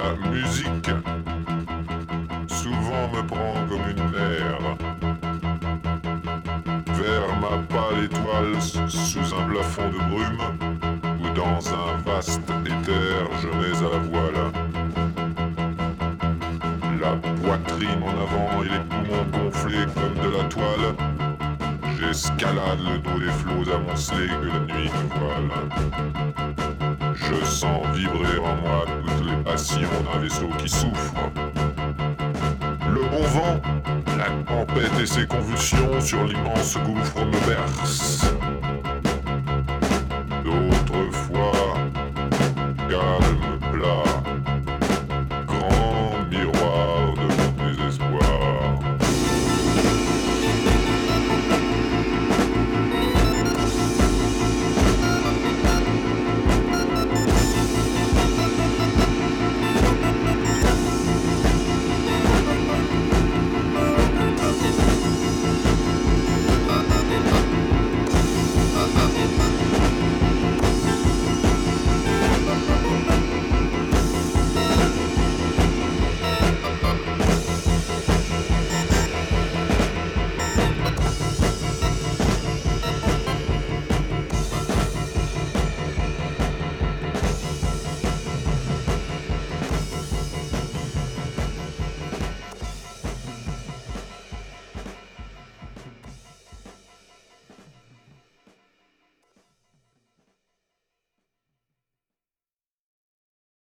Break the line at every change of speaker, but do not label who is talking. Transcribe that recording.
La musique souvent me prend comme une mer vers ma pâle étoile sous un plafond de brume ou dans un vaste éther je mets à la voile. La poitrine en avant et les poumons gonflés comme de la toile. J'escalade le dos des flots amoncelés que la nuit me voile. Je sens vibrer en moi toutes les passions d'un vaisseau qui souffre. Le bon vent, la tempête et ses convulsions sur l'immense gouffre me bercent. D'autres fois, calme